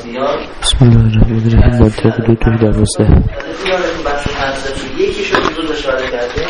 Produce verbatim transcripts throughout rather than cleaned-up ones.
ذاتیات. بسم الله الرحمن الرحیم. منطق دو تو دوازده. بحث فلسفی یکیشو حضور اشاره کرده،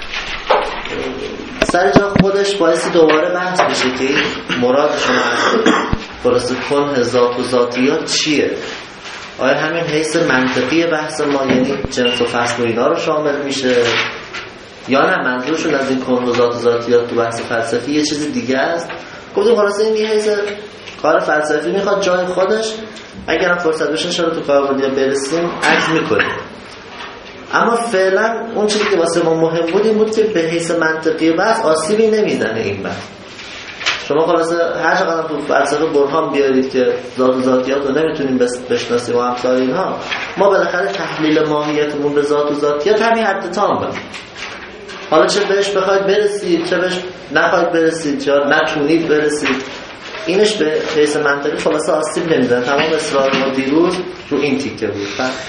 سر جا خودش باعث دوباره بحث میشه که مرادشون از خلاصه کن ذات و ذاتیات چیه. آیا همین حیث منطقی بحث ما یعنی جنس و فصل و اینا رو شامل میشه، یا نه منظورشون از این کن و ذات و ذاتیات تو بحث فلسفی یه چیز دیگه است. گفتیم خلاصه این یه حیث کار فلسفی میخواد جای خودش، اگرم فرصت بشه انشاءالله تو کاربردیا برسیم عرض میکنیم. اما فعلا اون چیزی که واسه ما مهم بود این بود که به حیث منطقی بحث آسیبی نمیزنه این بحث. شما خلاصه هر چقدر تو فلسفه برهان بیارید که ذات و ذاتیات رو نمیتونیم بشناسیم و امثال اینها، ما بالاخره تحلیل ماهیتمون به ذات و ذاتیات همین حد تام بود. حالا چه بهش بخواید برسید چه بهش نخواید برسید یا نتونید برسید، اینش به حیث منطقی خلاصه آسیب نمیزنه. تمام اصرار ما دیروز رو این تیکه بود.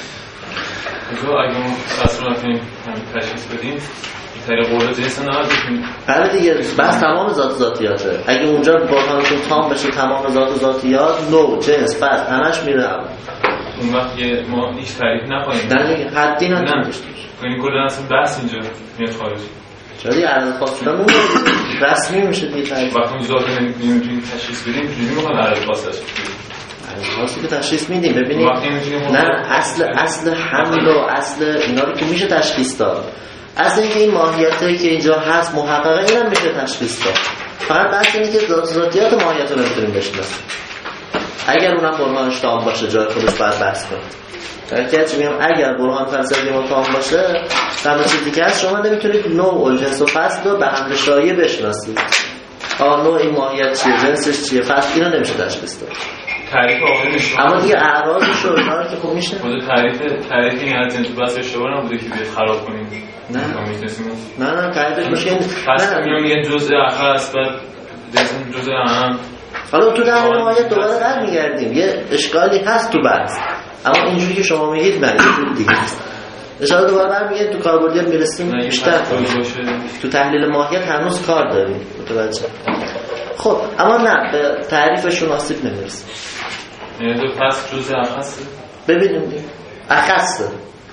تو اگه اون فصل رو نتونیم تشخیص بدیم طریق قول جنس نهاد بکنیم. بله دیگه بس تمام ذات ذاتیاته. اگه اونجا برهانتون تام بشه تمام ذات ذاتیات، نوع جنس فصل همش میره. اون وقت ما هیچ تعریف نخواهیم. نه دیگه حدی نداشته. یعنی کلا اصلا بحث اینجا میاد خارج. چرا عرض خاص شدن اون رسمی میشه دیگه تعریف. وقتی اون ذات نمیتونیم تشخیص بدیم چجوری میخواد عرض خاص تشخیص بدیم؟ خاصی که تشخیص میدیم. ببینید نه اصل اصل حمل و اصل اینا رو که میشه تشخیص داد. اصل اینکه این ماهیتی که اینجا هست محققه اینم میشه تشخیص داد. فقط بحث اینه که ذات ذاتیات ماهیت رو نمیتونیم بشناسیم. اگر اونم برهانش تام باشه جای خودش باید بحث کنیم. اگر چی میگم اگر برهان فلسفی ما تام باشه تمام چیزی که هست شما نمیتونید نوع و جنس و فصل رو به هم شایع بشناسید. آ نوع این ماهیت چیه، جنسش چیه، فصل اینا نمیشه تشخیص داد. تعریف آقای نشون اما دیگه اعراضش رو اینا که خوب میشه. خود تعریف تعریف این از جنس بس اشتباه نبوده که بیاد خراب کنیم. نه نه نه تعریفش مشکل نیست. پس میگم یه جزء اخص بعد جزء اهم. حالا تو در ماهیت دوباره برمیگردیم. یه اشکالی هست تو بحث، اما اینجوری که شما میگید نه اینجوری دیگه است. اشاره دوباره برمیگردیم تو کاربردی میرسیم بیشتر تو تحلیل ماهیت هنوز کار داریم. متوجه؟ خب اما نه به تعریفشون آسیب نمیرسیم. یعنی دو پس جزء اخصه؟ ببینیم دیگه اخصه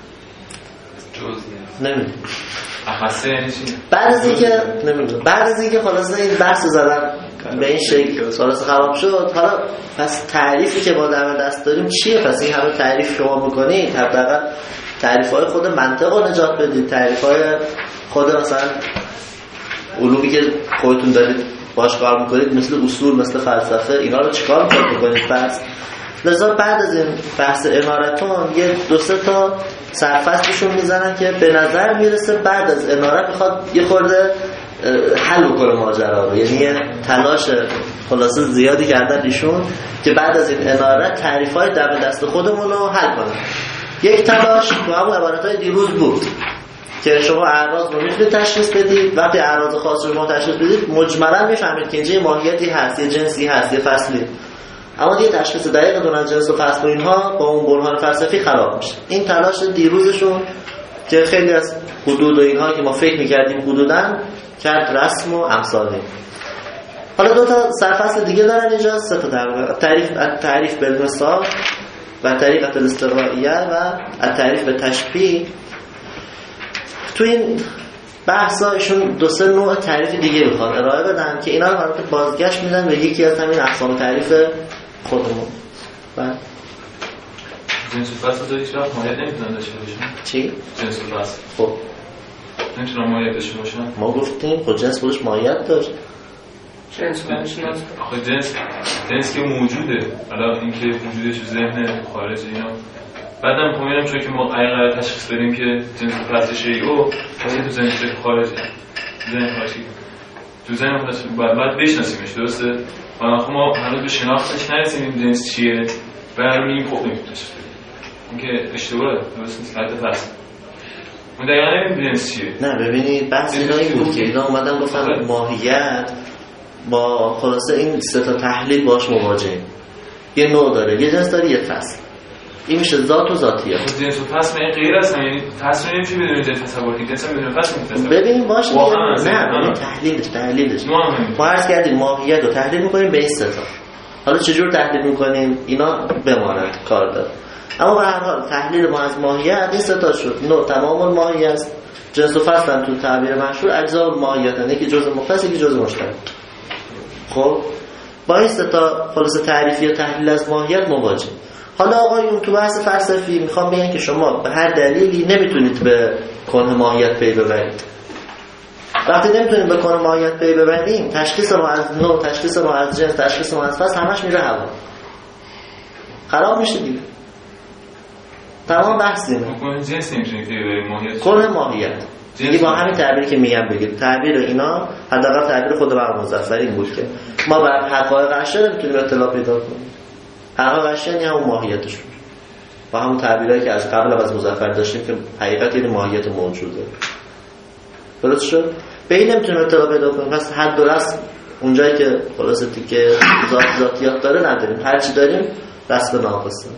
جزء نمیدونم اخصه یعنی چی؟ بعد از اینکه نمیدونم بعد از اینکه خلاصه این بحث زدن به این شکل خلاصه خراب شد، حالا پس تعریفی که ما در دست داریم چیه؟ پس این همه تعریف شما میکنید حداقل تعریف‌های خود منطق رو نجات بدید، تعریف‌های خود مثلا علومی که خودتون دارید باش کار میکنید مثل اصول مثل فلسفه اینا رو چیکار میکنید؟ پس لذا بعد از این بحث امارتون یه دو سه تا سرفصلشون میزنن که به نظر میرسه بعد از امارت میخواد یه خورده حل بکنه ماجرا رو، یعنی یه تلاش خلاصه زیادی کردن ایشون که بعد از این امارت تعریف‌های دم دست خودمون رو حل کنن. یک تلاش تو همون عبارت‌های دیروز بود که شما اعراض رو میتونید تشخیص بدید. وقتی اعراض خاص رو شما تشخیص بدید مجملاً میفهمید که اینجا یه ماهیتی هست، یه جنسی هست، یه فصلی. اما دیگه تشخیص دقیق دونن جنس و فصل و اینها با اون برهان فلسفی خراب میشه. این تلاش دیروزشون که خیلی از حدود و اینها که ما فکر میکردیم حدوداً کرد رسم و امثالی. حالا دو تا سرفصل دیگه دارن اینجا، سه تا در تعریف تعریف بالمثال و طریقه الاستقرائیه و تعریف به تشبیه. تو این بحثا ایشون دو سه نوع تعریف دیگه میخوان ارائه بدن که اینا رو البته بازگشت میدن به یکی از همین اقسام تعریف خودمون. بعد جنس و فصل داری چرا ماهیت نمیتونن داشته باشن؟ چی؟ جنس و فصل خب نمیتونن ماهیت داشته باشن؟ ما گفتیم خود جنس خودش ماهیت داشت. جنس آخه جنس جنس که موجوده، حالا اینکه وجودش تو ذهن خارج اینا بعدم فهمیدم چون که ما قرار تشخیص بدیم که جنس و فصل شیء واسه تو ذهن خارج ذهن خارجی تو ذهن بعد بعد بشناسیمش. درسته؟ ما ما هنوز به شناختش نرسیدیم جنس چیه و همین خوب نمیتونیم تشخیص بدیم. اینکه اشتباهه. درست نیست حتی فصل ما دقیقاً نمیدونیم جنس چیه. نه ببینید بحث اینایی بود که اینا اومدن گفتن ماهیت با خلاصه این سه تا تحلیل باش مواجهیم. یه نوع داره، یه جنس داره، یه فصل. این میشه ذات و ذاتیات. خب جنس و فصل من غیر است، یعنی فصل نمیشه بدون جنس تصور کنیم، جنس بدون فصل میتونه. ببین باشه نه، نه تحلیلش تحلیلش ما عرض کردیم ماهیت رو تحلیل میکنیم به این سه تا. حالا چجور تحلیل میکنیم اینا بماند کار داره. اما به هر حال تحلیل ما از ماهیت این سه تا شد. نوع تمام الماهیت است، جنس و فصل هم تو تعبیر مشهور اجزا الماهیت هست، یکی جزء مختص یکی جزء مشترک. خب با این سه تا خلاصه تعریفی و تحلیل از ماهیت مواجه. حالا آقایون تو بحث فلسفی میخوام بگن که شما به هر دلیلی نمیتونید به کنه ماهیت پی ببرید. وقتی نمیتونید به کنه ماهیت پی ببریم، تشخیص ما از نوع، تشخیص ما از جنس، تشخیص ما از فصل همش میره هوا، خراب میشه دیگه. تمام بحث اینه. کنه جنس نمیتونید پی ببرید، ماهیت کنه ماهیت دیگه با همین تعبیری که میگم بگید. تعبیر اینا حداقل تعبیر خود بر مظفر این بود که ما بر حقایق اشیا نمیتونیم اطلاع پیدا کنیم. حقایق اشیا یعنی همون ماهیتشون، با همون تعبیرایی که از قبل از مظفر داشتیم که حقیقت یعنی ماهیت موجوده. درست شد؟ به این نمیتونیم اطلاع پیدا کنیم. پس حد و رسم اونجایی که خلاصه که ذات ذاتیات داره نداریم، هر چی داریم رسم ناقصه.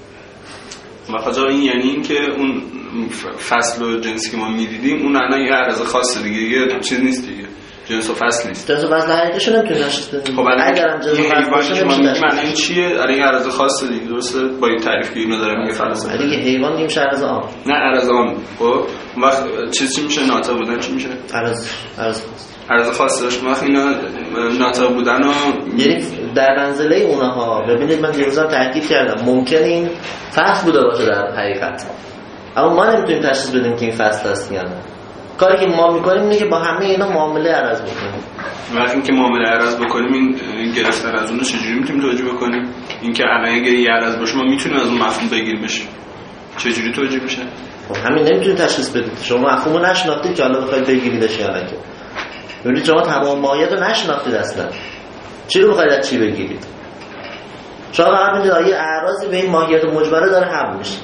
مثلا این یعنی این که اون فصل و جنسی که ما میدیدیم اون الان یه عرض خاصه دیگه، یه چیز نیست دیگه، جنس و فصل نیست. جنس و فصل حقیقیش نمیتونیم تشخیص بدیم. خب اگرم جنس و فصل باشه من این چیه؟ الان یه عرض خاصه دیگه، درسته؟ با این تعریف که اینو داره میگه فلسفه دیگه حیوان نمیشه عرض عام. نه عرض عام. خب وقت چیز چی میشه؟ ناطق بودن چی میشه؟ عرض عرض خاص. عرض خاص داشت. وقت اینا ناطق بودن و یعنی در منزله اونها. ببینید من دیروزم تاکید کردم ممکنه این فصل بوده باشه در حقیقت، اما ما نمیتونیم تشخیص بدیم که این فصل هست یا نه. کاری که ما میکنیم اینه که با همه اینا معامله عرض بکنیم. وقتی که معامله عرض بکنیم این گرفتن از اون رو چجوری میتونیم توجیه بکنیم؟ اینکه الان اگه یه عرض باشه ما میتونیم از اون مفهوم بگیر بشیم، چجوری توجیه میشه؟ خب همین نمیتونید تشخیص بدید. شما مفهومو نشناختید که حالا بخواید بگیریدش یا نه. که ببینید شما تمام ماهیت رو نشناختید اصلا، چی رو بخواید از چی بگیرید؟ شما فقط میدونید یه اعراضی به این ماهیت مجبره داره حمل میشه،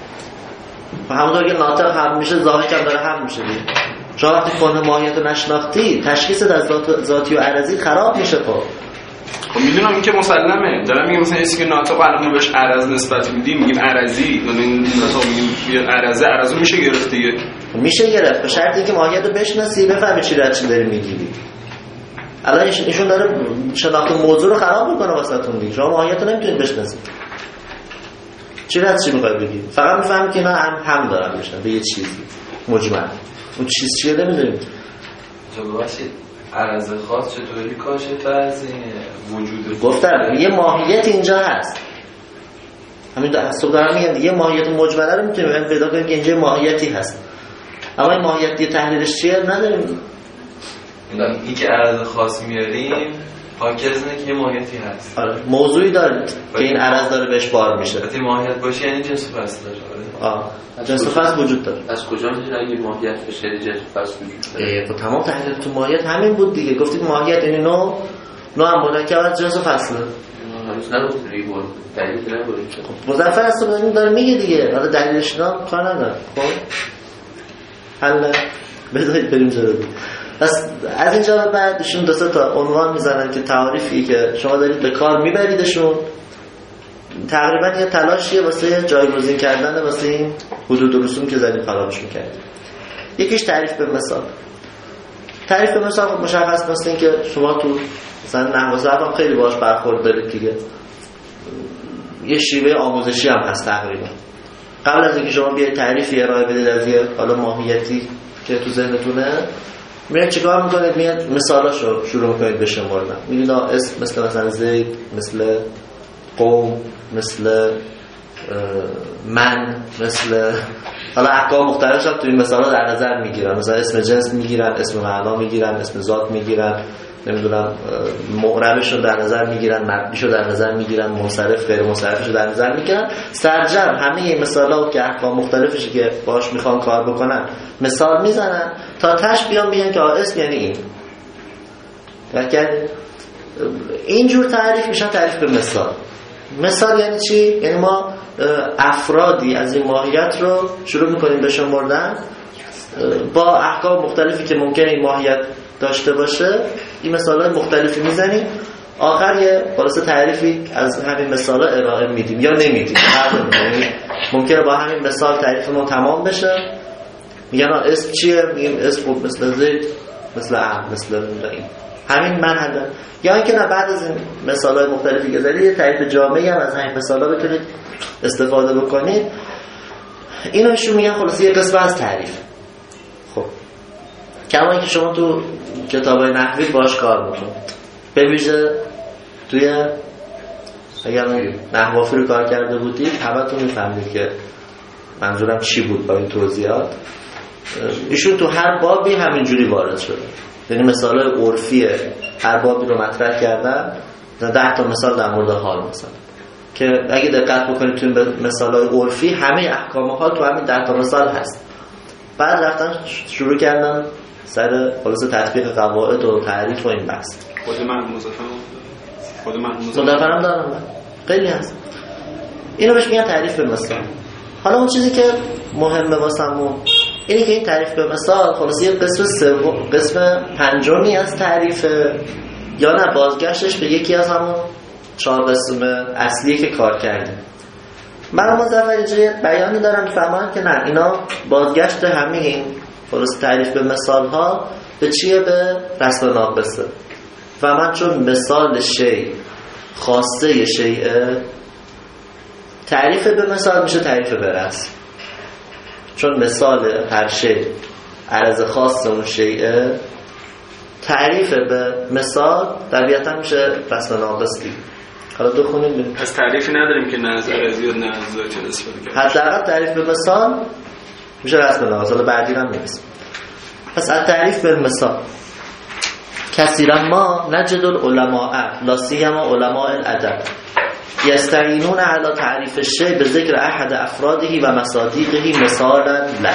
و همونطور که ناطق حمل میشه ظاهر هم داره حمل میشه دیگه. شما وقتی کنه ماهیت رو نشناختی تشخیصت از ذات ذاتی و عرضی خراب میشه. خب خب میدونم این که مسلمه، دارم میگم مثلا چیزی که ناطق الان بهش عرض نسبت میدیم میگیم عرضی، یعنی ناطق میگیم عرضه، عرضو میشه گرفت دیگه. میشه گرفت به شرطی اینکه ماهیت رو بشناسی، بفهمی چی رو چی داری میگیری. الان ایشون داره شناخت موضوع رو خراب میکنه واسهتون دیگه. شما ماهیت رو نمیتونید بشناسید، چی رو از چی میخوای بگی؟ فقط میفهمی که اینا هم هم دارن میشن به یه چیزی مجمل. اون چیز چیه نمیدونیم. جواب باشید عرض خاص چطوری کاشف از وجود گفتم یه ماهیت اینجا هست، همین حساب دارم میگم یه ماهیت مجمله رو میتونیم پیدا کنیم که اینجا ماهیتی هست، اما این ماهیتی تحلیلش چیه نداریم. این که عرض خاص میاریم حاکی از اینه که یه ماهیتی هست. آره موضوعی دارید که این عرض داره بهش بار میشه. وقتی ماهیت باشه یعنی جنس و فصل داره. آه جنس و فصل وجود داره. از کجا میدونی اگه ماهیت بشه یعنی جنس و فصل وجود داره؟ خب تمام تحلیل تو ماهیت همین بود دیگه. گفتید ماهیت یعنی نوع، نوع هم مرکب از جنس و فصله. هنوز نگفتید دیگه بود. دلیل نبودید. خب مظفر اصلا داره میگه دیگه. حالا دلیلش نه کار نداره. خب حالا بذارید بریم جلو. پس از اینجا به بعد ایشون دو سه تا عنوان میزنن که تعریفی که شما دارید به کار میبریدشون تقریبا یه تلاشیه واسه جایگزین کردن واسه این حدود و رسوم که زدیم خرابش میکردیم. یکیش تعریف به مثال. تعریف به مثال مشخص مثل این که شما تو مثلا نحو ضرب هم خیلی باهاش برخورد دارید دیگه. یه شیوه آموزشی هم هست تقریبا. قبل از اینکه شما بیاید تعریفی ارائه بدید از یه حالا ماهیتی که تو ذهنتونه، میاد چیکار میکنید؟ میاد مثالاشو شروع میکنید به شمردن. میگید اسم مثل مثلا زید، مثل قوم، مثل من، مثل حالا احکام مختلفش هم تو این مثالا در نظر میگیرن. مثلا اسم جنس میگیرن، اسم معنا میگیرن، اسم ذات میگیرن، نمیدونم معربشو در نظر میگیرن، مبنیشو در نظر میگیرن، منصرف غیر منصرفشو در نظر میگیرن. سرجم همه این مثالا که احکام مختلفشی که باهاش میخوان کار بکنن مثال میزنن تا تاش بیان میگن که اسم یعنی این. درک اینجور تعریف میشن تعریف به مثال. مثال یعنی چی؟ یعنی ما افرادی از این ماهیت رو شروع میکنیم به شمردن با احکام مختلفی که ممکنه این ماهیت داشته باشه. این مثال‌های مختلفی میزنیم، آخر یه خلاصه تعریفی از همین مثالا ارائه میدیم یا نمیدیم. ممکنه با همین مثال تعریف ما تمام بشه. میگن اسم چیه؟ میگیم اسم مثل زید، مثل عم، مثل این. همین منهج. یا اینکه نه بعد از این مثال‌های مختلفی که زدید یه تعریف جامعی هم از همین مثال‌ها بتونید استفاده بکنید. اینو ایشون میگن خلاص یه قسم از تعریف. خب کما اینکه شما تو کتابای نحوی باش کار میکنید، به ویژه توی اگر نحوافی رو کار کرده بودید همتون میفهمید که منظورم چی بود با این توضیحات. ایشون تو هر بابی همینجوری وارد شده، یعنی مثالای عرفی هر بابی رو مطرح کردن. ده تا مثال در مورد حال مثلا که اگه دقت بکنید تو این مثالای عرفی همه احکام حال تو همین ده تا مثال هست. بعد رفتن شروع کردن سر خلاص تطبیق قواعد و تعریف و این بحث. خود من مضافم خود من مضافم دارم من خیلی هست. اینو بهش میگن تعریف به مثال. حالا اون چیزی که مهمه واسمون اینه که این تعریف به مثال خلاص یه قسم سوم قسم پنجمی از تعریف یا نه بازگشتش به یکی از همون چهار قسم اصلیه که کار کردیم. من مظفر اینجا بیانی دارم فهمم که نه اینا بازگشت همه این خلاص تعریف به مثال ها به چیه؟ به رسم ناقصه. و من چون مثال شیء خاصه شیء، تعریف به مثال میشه تعریف به رسم. چون مثال هر شیء عرض خاص اون شیء، تعریف به مثال طبیعتا میشه رسم ناقص دیگه. حالا دو خونیم ببینیم. پس تعریفی نداریم که نه از عرضی و نه از ذاتی استفاده کنیم. حداقل تعریف به مثال میشه رسم ناقص. حالا بعدی هم میرسیم. پس از تعریف به مثال کثیرا ما نجد العلماء لا سیما علماء الادب یستعینون علی تعریف الشیء به ذکر احد افراده و مصادیقه مثالا له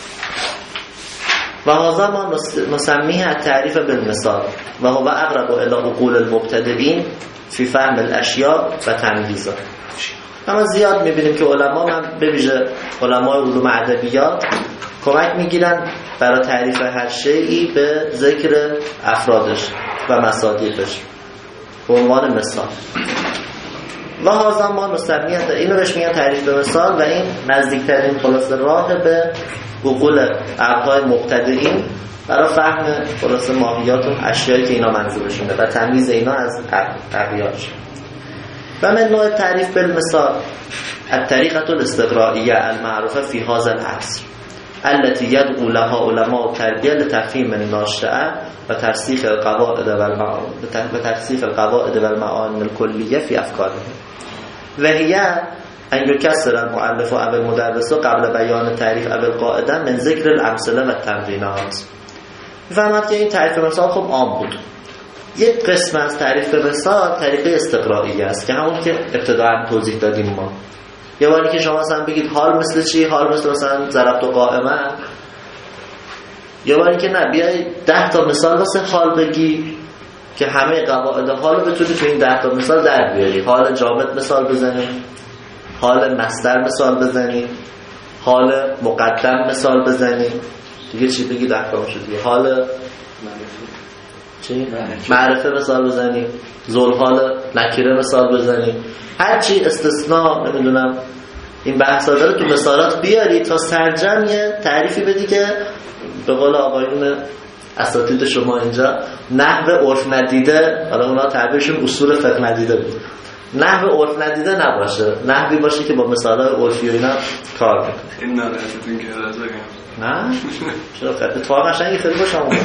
و هذا ما نسميه التعریف بالمثال و هو اقرب الى عقول المبتدئین فی فهم الاشیاء و تمییزها. اما زیاد میبینیم که علما، من به ویژه علمای علوم ادبیات، کمک میگیرن برای تعریف هر شیئی به ذکر افرادش و مصادیقش به عنوان مثال. و هذا ما نسمیه، اینو بهش میگن تعریف به مثال و این نزدیکترین خلاصه راه به عقول عقلای مبتدئین برای فهم خلاصه ماهیات و اشیایی که اینا منظورشونه و تمییز اینا از اغیارش. و من نوع تعریف بالمثال الطریقه الاستقرائیه المعروفه فی هذا العصر التي يدعو لها علماء التربیه لتفهیم الناشئه و ترسیخ القواعد و المعانی و ترسیخ القواعد و المعانی الکلیه فی افکارهم و هي ان يكسر المؤلف و المدرس قبل بیان تعریف اول قاعده من ذکر الامثله و التمرینات. می‌فهمید که این تعریف مثال خب عام بود. یک قسم از تعریف مثال طریقه استقرائیه است که همون که ابتداً توضیح دادیم ما. یه باری که شما مثلا بگید حال مثل چی؟ حال مثل مثلا ضربت و قائمه. یه باری که نه بیای ده تا مثال واسه حال بگی که همه قواعد حال رو بتونی تو این ده تا مثال در بیاری. حال جامد مثال بزنی، حال مصدر مثال بزنی، حال مقدم مثال بزنی، دیگه چی بگی ده تا میشه دیگه. حال چی؟ معرفه مثال بزنی، ذوالحال نکره مثال بزنی، هر چی استثناء نمیدونم این بحثا داره تو مثالات بیاری تا سرجم یه تعریفی بدی که به قول آقایون اساتید شما اینجا نحو عرف ندیده، حالا اونا تعبیرشون اصول فقه ندیده بود، نحو عرف ندیده نباشه، نحوی باشه که با مثالای عرفی و اینا کار میکنه. این نظرتون که از بگم نه چرا اتفاقا قشنگی خیلی باشه اون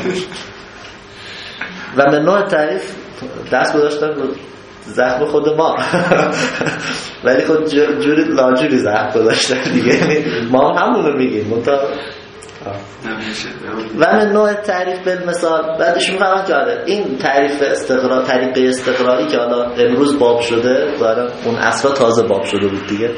و من نوع تعریف دست گذاشتن رو زخم خود ما ولی خود جوری لاجوری زخم گذاشتن دیگه، ما هم همونو میگیم منطقه. و من نوع تعریف به مثال بعدش میفهمم که آره این تعریف استقرا طریقه استقرایی که حالا امروز باب شده، داره اون اصلا تازه باب شده بود دیگه،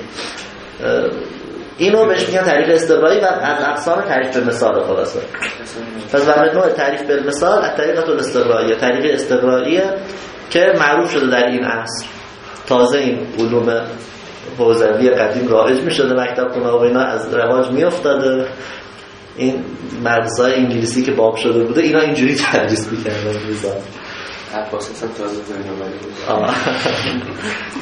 اینو بهش میگن تعریف استقرایی و از اقسام تعریف به مثال خلاصه. پس و من نوع تعریف به مثال الطریقه الاستقرائیه، طریقه استقرائیه که معروف شده در این عصر. تازه این علوم حوزوی قدیم رایج میشده، مکتب خونه و اینا از رواج میافتاده، این مدرسه‌های انگلیسی که باب شده بوده اینا اینجوری تدریس می‌کردن میذارن اساسا تازه زمین اومده بود.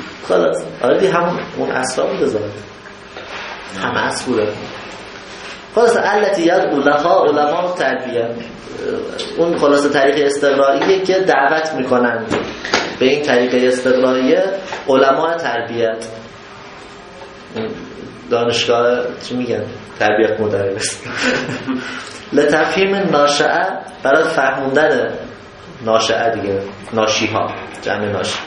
خلاص آره همون اون اصلا بوده زمان همه اصل بوده. خلاصه التی یدعو لها علما تربیت، اون خلاصه طریق استقراییه که دعوت میکنن به این طریق استقراییه علما تربیت، دانشگاه چی میگن تربیت مدرس لتفهیم ناشئه، برای فهموندن ناشئه دیگه، ناشیها جمع ناشی،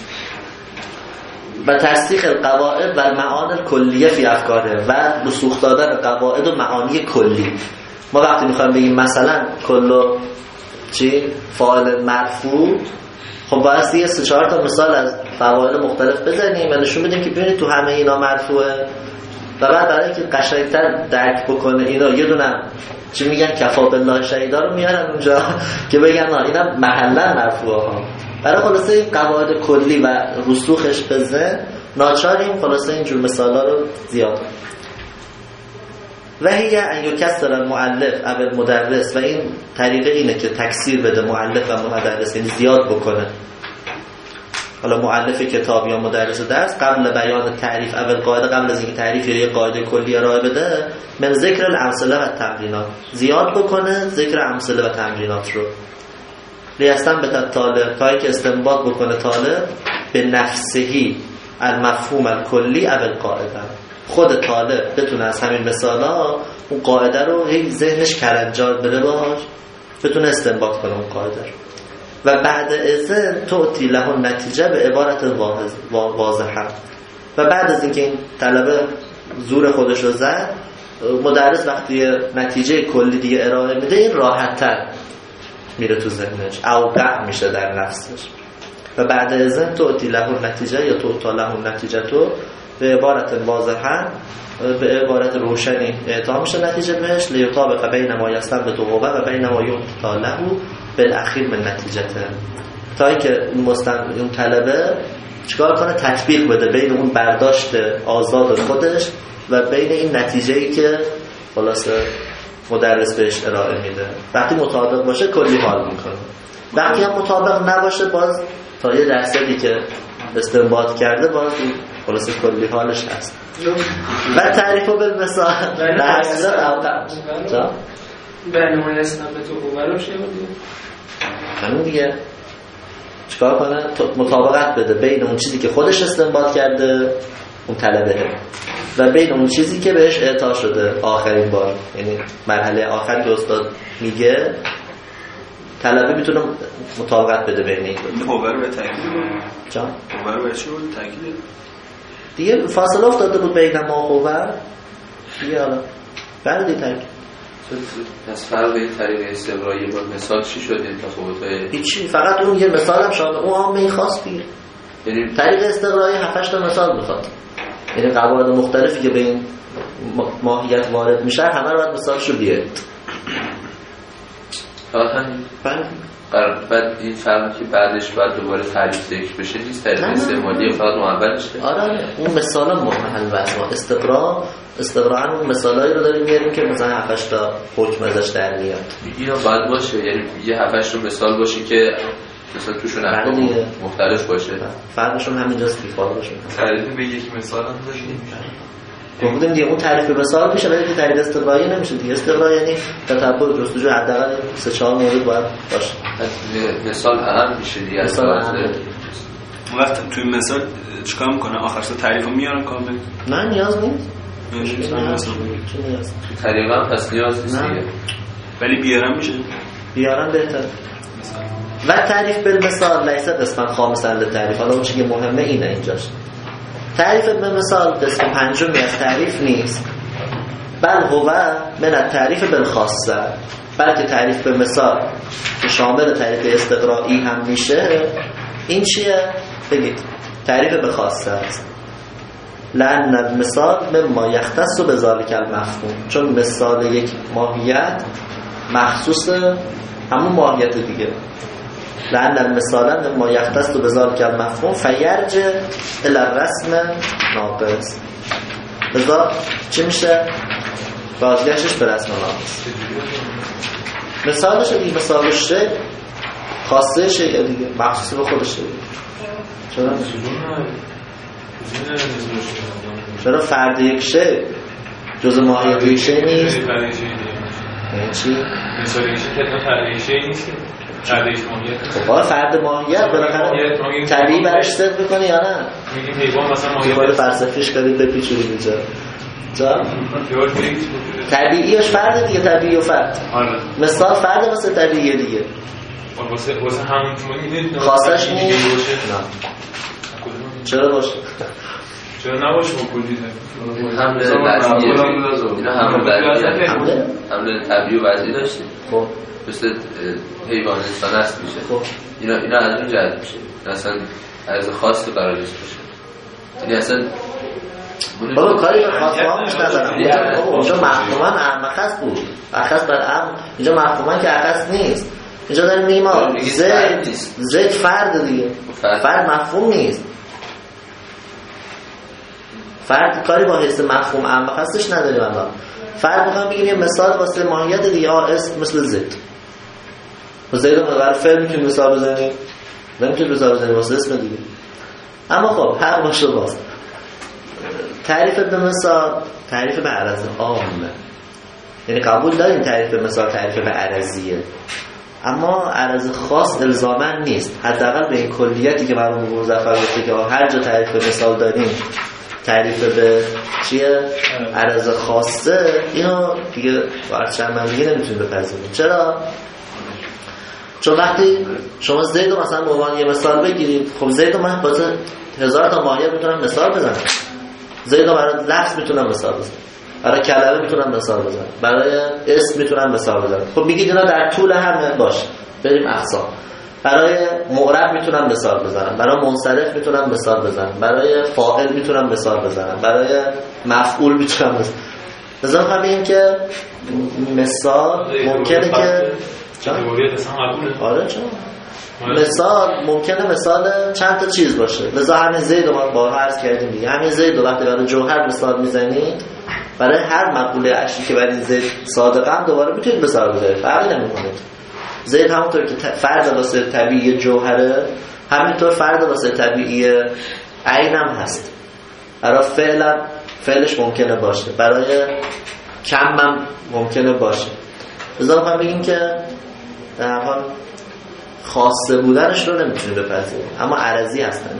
و تصدیق القواعد و معانی کلیه فی افکاره، و رسوخ دادن قواعد و معانی کلی. ما وقتی میخوایم بگیم مثلا کلو چی فاعل مرفوع، خب باید یه سه چهار تا مثال از فواعل مختلف بزنیم و نشون بدیم که ببینید تو همه اینا مرفوعه، و بعد برای اینکه قشنگتر درک بکنه اینا یه دونه چی میگن کفا بالله شهیدا رو میارن اونجا که بگن نه اینا محلا مرفوعه ها. برای خلاصه این قواعد کلی و رسوخش به ذهن ناچاریم خلاصه اینجور مثالا رو زیاد. و هی ان یکسر المؤلف او المدرس، و این طریقه اینه که تکثیر بده مؤلف و مدرس، یعنی زیاد بکنه، حالا مؤلف کتاب یا مدرس درس، قبل بیان تعریف اول قاعده، قبل از اینکه تعریف یا قاعده کلی ارائه بده، من ذکر الامثله و تمرینات، زیاد بکنه ذکر امثله و تمرینات رو، لیستن به طالب، تا اینکه استنباط بکنه طالب به نفسهی المفهوم الکلی اول قاعده، خود طالب بتونه از همین مثالا اون قاعده رو هی ذهنش کلنجار بده باهاش، بتونه استنباط کنه اون قاعده رو، و بعد ازن تعطی له نتیجه به عبارت واضحه، و بعد از اینکه این طلبه زور خودش رو زد، مدرس وقتی نتیجه کلی دیگه ارائه میده این راحت تر میره تو ذهنش، اوقع میشه در نفسش، و بعد ازن تعطی له نتیجه یا تعطی له نتیجه تو به عبارت واضحه، به عبارت روشنی اعطا میشه نتیجه بهش، لیطابق بین ما یستنبط هو و بین ما یعطی له بالاخیر من نتیجته، تا اینکه اون مستند اون طلبه چیکار کنه تطبیق بده بین اون برداشت آزاد خودش و بین این نتیجه‌ای که خلاصه مدرس بهش ارائه میده. وقتی مطابق باشه کلی حال میکنه، وقتی هم مطابق نباشه باز تا یه درصدی که استنباط کرده باز خلاصه کلی حالش هست. و تعریف بالمثال در حقیقت اوقع جا برنامه استنباط تو برام چه بود؟ همین دیگه چیکار کنه مطابقت بده بین اون چیزی که خودش استنباط کرده اون طلبه و بین اون چیزی که بهش اعطا شده آخرین بار، یعنی مرحله آخر که استاد میگه طلبه میتونه مطابقت بده بین این دو. هوبر به تاکید جان هوبر به چی بود تاکید دیگه فاصله افتاده بود بین ما و هوبر دیگه، حالا بعد دیگه تاکید. پس فرق این طریق استقرایی با مثال چی شد؟ تفاوت‌های هیچی، فقط اون یه مثال هم شامل اون عامه خاص دیگه. یعنی طریق استقرایی هفت هشت تا مثال میخواد، یعنی قواعد مختلفی که به این ماهیت وارد میشه همه رو باید مثالشو بیارید. آها بله. بعد این فرقی که بعدش بعد دوباره تعریف ذکر بشه نیست، طریق استعمالی فقط معولش. آره اون مثالا محل بحث ما استقرا استقراء اون مثالایی رو داریم میاریم که مثلا هفت هشت تا حکم ازش در میاد. اینا باید باشه، یعنی یه هفت هشت تا مثال باشه که مثلا توشون احکام مختلف باشه. فرقشون همینجاست که فرقشون. تعریف به یک مثال هم داشتیم. گفتیم دیگه اون تعریف به مثال میشه ولی که تعریف استقرایی نمیشه دیگه. استقرا یعنی تتبع جستجو حداقل سه چهار مورد باید باشه. مثال اهم میشه دیگه. مثال اهم. وقتی توی مثال چیکار میکنه آخرش تعریفو میارن کامل؟ نه نیاز نیست. نیاز تو طریقا هم پس نیاز نیست دیگه. ولی بیارن میشه؟ بیارن بهتر. و تعریف بالمثال لیس قسم خامسا للتعریف. حالا اون چیزی که مهمه اینه اینجاش. تعریف بالمثال قسم پنجمی از تعریف نیست. بل هو من التعریف بالخاصه. بلکه تعریف به مثال که شامل تعریف استقرایی هم میشه. این چیه؟ بگید. تعریف به خاصه است. لأن المثال مما یختص بذلک المفهوم. چون مثال یک ماهیت مخصوص همون ماهیت دیگه. لأن المثال مما یختص بذلک المفهوم فیرجع الی الرسم ناقص. لذا چی میشه؟ بازگشتش به رسم ناقص. مثالش دیگه مثالش شه خاصه شه دیگه مخصوص به خودش شه. چرا؟ چرا فرد یک شه جزء ماهیت ریشه نیست. یعنی چی؟ مثال ریشه که ریشه نیست که تردیش ماهیت. خب باید فرد ماهیت بالاخره طبیعی برش صدق میکنی یا نه؟ میگیم حیوان مثلا ماهیت خود فلسفیش کنید بپیچونید اینجا جا؟ طبیعیش فرد دیگه، طبیعی و فرد. مثال فرد واسه طبیعیه دیگه. واسه واسه همون میدونید خاصش نیست؟ نه. چرا باشه؟ چرا نباشه با کلی حمله لحظیه اینا حمله بدیه حمله طبیعی و وضعی داشتیم خب مثل حیوان انسان هست میشه خب اینا اینا از اون جهت میشه اصلا از خاص تو قرار نیست باشه یعنی اصلا بابا کاری به خاصمانش ندارم. بابا اونجا مفهومان احمقست بود، اخص بر احمق. اینجا مفهومان که اخص نیست. اینجا داریم میگیم زید زید فرد دیگه، فرد مفهوم نیست. فرد کاری با حس مفهوم احمق هستش نداریم. الان فرد میخوام بگیم یه مثال واسه ماهیت دیگه ها اسم مثل زید. زید رو برای فعل میتونیم مثال بزنیم، نمیتونیم مثال بزنیم واسه اسم دیگه. اما خب حق باشه باز تعریف به مثال تعریف به عرض عامه، یعنی قبول داریم تعریف به مثال تعریف به عرضیه، اما عرض خاص الزاما نیست. حداقل به این کلیتی که مرحوم مظفر گفته که هر جا تعریف به مثال داریم تعریف به چیه عرض خاصه، اینو دیگه باید چند من دیگه نمیتونیم بپذیریم. چرا؟ چون وقتی شما زید رو مثلا به عنوان یه مثال بگیرید، خب زید رو من باید هزار تا ماهیت میتونم مثال بزنم. زید رو برای لفظ میتونم مثال بزنم، برای کلمه میتونم مثال بزنم، برای اسم میتونم مثال بزنم. خب میگید اینا در طول همه باشه، بریم اقسام. برای معرب میتونم مثال بزنم، برای منصرف میتونم مثال بزنم، برای فاعل میتونم مثال بزنم، برای مفعول میتونم مثال. لذا میخوام بگیم که مثال ممکنه که آره چون مثال ممکنه مثال چند تا چیز باشه. لذا همین زید رو ما بارها عرض کردیم دیگه، همین زید رو وقتی برای جوهر مثال میزنید، برای هر مقوله اشی که برای زید صادقم دوباره میتونید مثال بزنید، فرقی نمیکنه. زید همونطور که فرد واسه طبیعی جوهره، همینطور فرد واسه طبیعی عینم هست. برای فعلم فعلش ممکنه باشه، برای کمم ممکنه باشه. لذا میخوام بگیم که در هر حال خاصه بودنش رو نمیتونیم بپذیریم، اما عرضی هستن.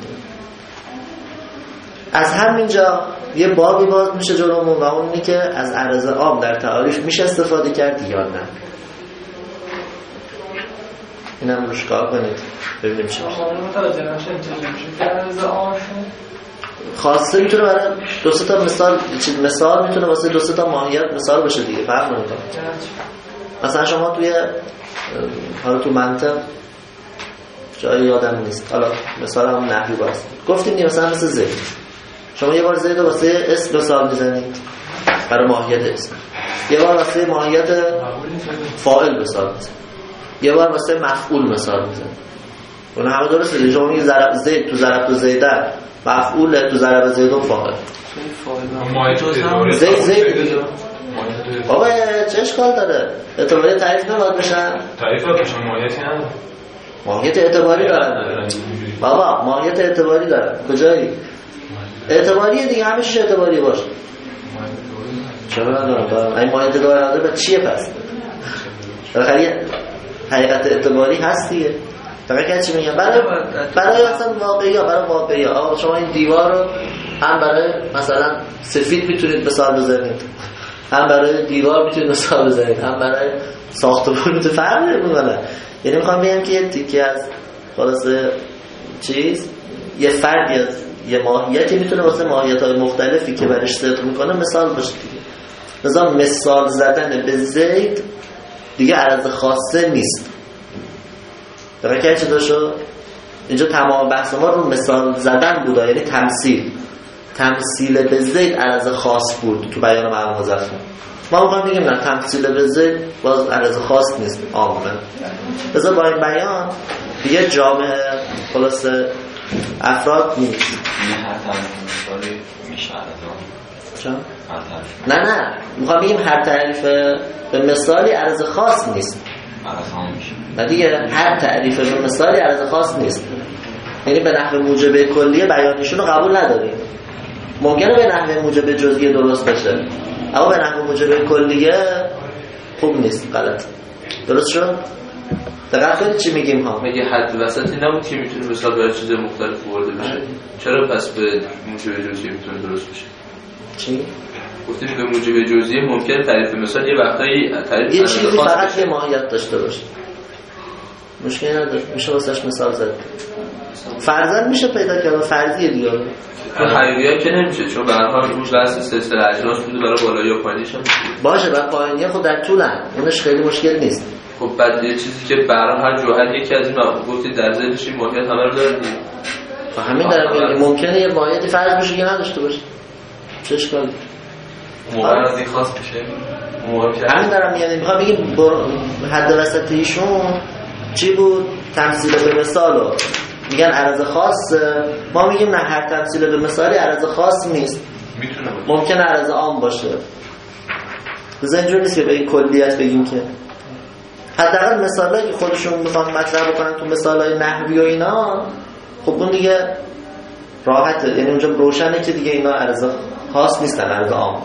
از همینجا یه بابی باز میشه جلومون و اون اینه که از عرض عام در تعاریف میشه استفاده کرد یا نه. اینم روش کار کنید ببینیم چی میشه. خاصه میتونه برای دو سه تا مثال مثال میتونه واسه دو سه تا ماهیت مثال بشه دیگه، فرق نمیکنه. مثلا شما توی حالا تو منطق جایی یادم نیست، حالا مثال هم نحوی باز گفتیم دیگه، مثلا مثل زید شما یه بار زید رو واسه اسم مثال میزنید برای ماهیت اسم، یه بار واسه ماهیت فاعل مثال میزنید، یه بار واسه مفعول مثال میزنید. اون همه درسته دیگه. شما میگید ضرب زید تو ضرب تو زیده مفعول، تو ضرب زید و فاعل. زید زید بابا چه اشکال داره؟ اعتباری تعریف نباید بشن؟ تعریف ها بشن ماهیتی نداره. ماهیت اعتباری دارن بابا، ماهیت اعتباری دارن. کجایی؟ اعتباریه دیگه، همه چیز اعتباری باشه. چرا ندارم؟ این ماهیت اعتباری نداره به چیه پس؟ بالاخره حقیقت اعتباری هست دیگه. فقط چی میگم؟ برای برای مثلا واقعی ها، برای واقعی ها. آقا شما این دیوار رو هم برای مثلا سفید میتونید مثال بزنید، هم برای دیوار میتونید مثال بزنید، هم برای ساختمان میتونید. فرق نمیکنه. یعنی میخوام بگم که یه تیکه از خلاصه چیز یه فردی از یه ماهیتی میتونه واسه ماهیت‌های مختلفی که برش صدق میکنه مثال باشه دیگه. مثلا مثال زدن به زید دیگه عرض خاصه نیست. درکه چه داشو؟ اینجا تمام بحث ما رو مثال زدن بود، یعنی تمثیل. تمثیل به زید عرض خاص بود تو بیان مرحوم مظفر. ما میخوام بگیم نه، تمثیل به زید باز عرض خاص نیست عامه. بذار با این بیان دیگه جامعه خلاصه افراد نیست. هر تعریف میشه چون؟ نه نه میخوام بگیم هر تعریف به مثالی عرض خاص نیست. و دیگه هر تعریف به مثالی عرض خاص نیست. یعنی به نحو موجب کلیه بیانیشون رو قبول نداریم. ممکنه به نحو موجب جزئی درست باشه، اما به نحو موجب کلیه خوب نیست، غلط. درست شد؟ دقیق کنید چی میگیم ها؟ مگه حد وسطی نبود که میتونه مثال برای چیز مختلف برده بشه؟ چرا پس به موجب جزئی میتونه درست بشه؟ چی؟ گفتیم به موجب جزئی ممکنه تعریف مثال یه وقتایی تعریف یه چیزی فقط یه ماهیت داشته باشه، مشکلی نداره، میشه واسش مثال زد. فرضاً میشه پیدا کرد، فرضیه دیگه. حقیقیه که نمیشه، چون به هر حال روش بحث سلسله اجناس بوده، برای بالایی یا پایینیش هم باشه. و پایینیه خود در طولن، اونش خیلی مشکل نیست. خب بعد یه چیزی که برای هر جوهر یکی از این گفتید در ذهنش این ماهیت همه رو داره دیگه. خب همین دارم میگم، ممکنه یه ماهیتی فرض بشه که نداشته باشه. چه اشکالی؟ موقع از این خاص میشه. همین دارم میگم، میخوام بگیم حد وسطیشون چی بود؟ تمثیل به مثالو میگن عرض خاص، ما میگیم نه، هر تمثیل به مثالی عرض خاص نیست، میتونه ممکنه عرض عام باشه. بزن اینجور نیست که به این کلیت بگیم که حداقل مثالایی که خودشون میخوان مطرح بکنن تو مثالای نحوی و اینا، خب اون دیگه راحته، یعنی اونجا روشنه که دیگه اینا عرض خاص نیستن، عرض عام.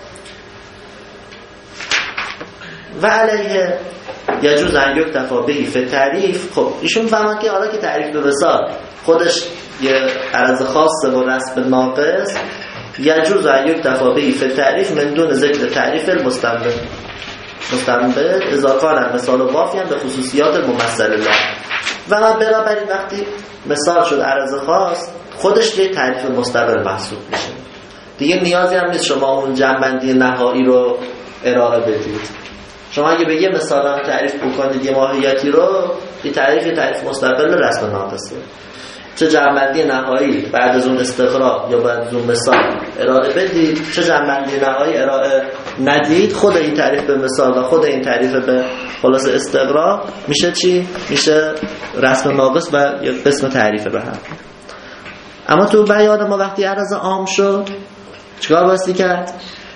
و علیه یجوز ان یکتفی بهی فی تعریف. خب ایشون فهمن که حالا که تعریف به مثال خودش یه عرض خاصه و رسم ناقص، یجوز ان یکتفی بهی فی تعریف من دون ذکر تعریف المستنبط مستنبط اذا کان مثال وافیا به خصوصیات الممثل له. و بنابراین وقتی مثال شد عرض خاص، خودش یه تعریف مستقل محسوب میشه دیگه، نیازی هم نیست شما اون جنبندی نهایی رو ارائه بدید. شما اگه به یه مثال هم تعریف بکنید یه ماهیتی رو، یه تعریف یه تعریف مستقل رسم ناقصه، چه جنبندی نهایی بعد از اون استقرا یا بعد از اون مثال ارائه بدید، چه جنبندی نهایی ارائه ندید، خود این تعریف به مثال و خود این تعریف به خلاص استقرا میشه چی؟ میشه رسم ناقص و یه قسم تعریف به هم. اما تو بیان ما وقتی عرض عام شد چیکار باستی کرد؟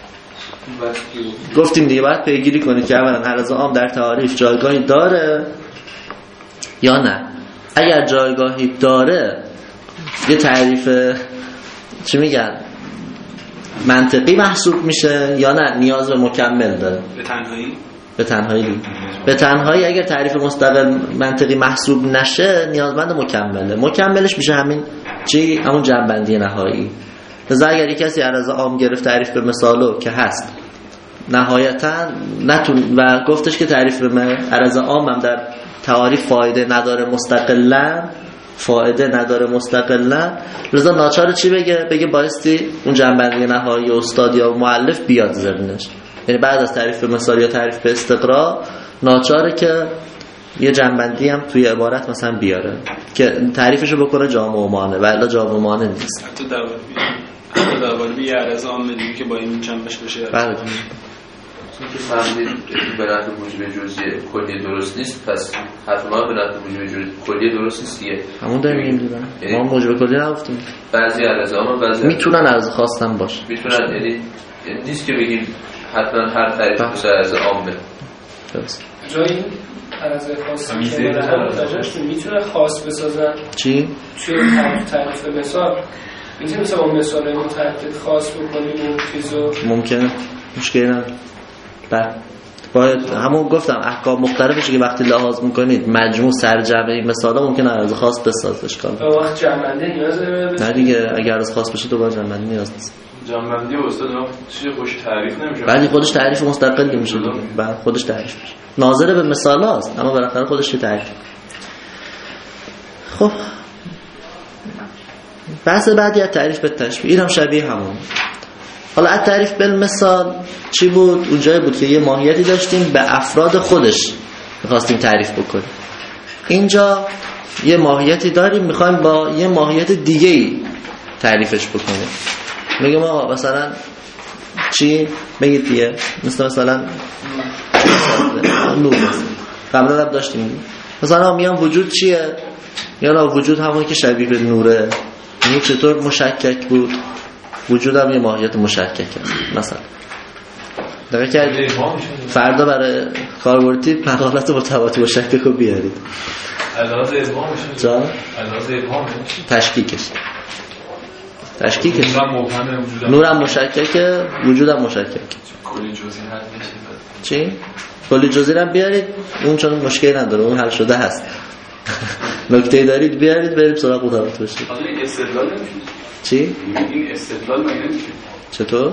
گفتیم دیگه باید پیگیری کنید که اولا عرض عام در تعریف جایگاهی داره یا نه. اگر جایگاهی داره یه تعریف چی میگن منطقی محسوب میشه یا نه نیاز به مکمل داره؟ به تنهایی به تنهایی به تنهایی اگر تعریف مستقل منطقی محسوب نشه نیازمند مکمله. مکملش میشه همین چی؟ همون جنبندی نهایی. لذا اگر یک کسی عرض عام گرفت تعریف به مثالو که هست نهایتا نتون و گفتش که تعریف به عرض عام هم در تعاریف فایده نداره مستقلا، فایده نداره مستقلا، لذا ناچار چی بگه؟ بگه بایستی اون جنبندی نهایی استاد یا مؤلف بیاد زرنش. یعنی بعد از تعریف به مثال یا تعریف به استقرا ناچاره که یه جنبندی هم توی عبارت مثلا بیاره که تعریفشو بکنه جامع و مانع، ولی جامع و مانع نیست. حتی در حتی در واقع یه عرض عام دیگه که با این جنبش بشه. بله. چون که فهمید به نحو موجب جزئی کلی درست نیست، پس حرف ما به نحو موجب جزئی کلی درست نیست دیگه. همون داریم میگیم. ما موجب کلی نگفتیم. بعضی عرض عام بعضی میتونن عرض خواستن باشه. میتونن، یعنی نیست که بگیم حتما هر تعریف مثل عرض عامه. درست. جایی عرض خاص میتونه خاص بسازن. چی؟ توی تعریف مثال میتونه مثلا اون مثال متعدد خاص بکنیم اون چیزو ممکنه، مشکلی نداره. بعد باید همون گفتم احکام مختلفش که وقتی لحاظ میکنید مجموع سرجمع این مثالا ممکنه عرض خاص بسازش کنه. به وقت جنبنده نیاز داره؟ نه دیگه، اگه عرض خاص بشه دوباره جنبنده نیاز نیست. جنبندی استاد چیز خوش تعریف نمیشه. ولی خودش تعریف مستقلی میشه. بعد خودش تعریف میشه. ناظر به مثالاست اما بالاخره خودش یه تعریف. خب بحث بعدی از تعریف به تشبیه، اینم شبیه همون. حالا از تعریف به مثال چی بود؟ اونجایی بود که یه ماهیتی داشتیم به افراد خودش می‌خواستیم تعریف بکنیم. اینجا یه ماهیتی داریم می‌خوایم با یه ماهیت دیگه‌ای تعریفش بکنیم. میگم آقا مثلا چی؟ بگید دیگه. مثلا مثلا نور قبلا هم داشتیم. مثلا میام وجود چیه؟ یا وجود همونی که شبیه به نوره. یعنی چطور مشکک بود؟ وجود هم یه ماهیت مشکک هست مثلا. دقیق کردید؟ فردا برای کاربردی مقالات مرتبط مشکک رو بیارید. علاوه ابهام میشه. جان؟ علاوه ابهام تشکیکش. تشکیک نورم مبهمه وجودم نورم مشککه وجودم مشکک کلی جزئی حل میشه چی؟ کلی جزئی رو بیارید اون چون مشکلی نداره اون حل شده هست نکته دارید بیارید بریم سراغ مطابقت بشید حالا این استدلال نمیشه چی؟ این استدلال نمیشه چطور؟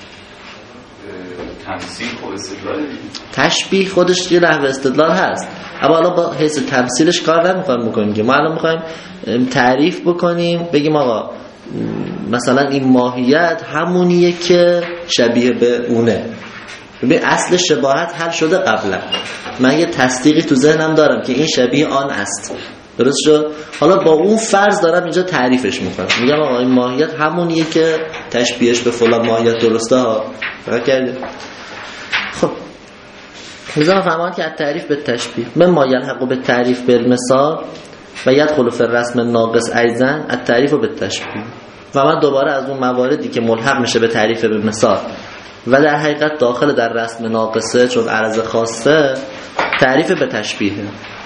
تمثیل خود استدلال نمیشه تشبیه خودش یه نحوه استدلال هست اما حالا با حیث تمثیلش کار نمیخوایم بکنیم که ما الان میخوایم تعریف بکنیم بگیم آقا مثلا این ماهیت همونیه که شبیه به اونه ببین اصل شباهت حل شده قبلا من یه تصدیقی تو ذهنم دارم که این شبیه آن است درست شد حالا با اون فرض دارم اینجا تعریفش میکنم میگم آقا این ماهیت همونیه که تشبیهش به فلان ماهیت درسته ها فکر کردید خب میذارم فهمان که التعریف به تشبیه من ما یلحق به تعریف بالمثال و یدخل فی الرسم ناقص ایضا التعریف به تشبیه و من دوباره از اون مواردی که ملحق میشه به تعریف به مثال و در حقیقت داخل در رسم ناقصه چون عرض خاصه تعریف به تشبیه